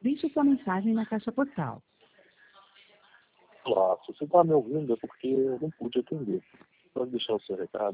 Deixe sua mensagem na caixa postal. Olá, se você está me ouvindo é porque eu não pude atender. Pode deixar o seu recado.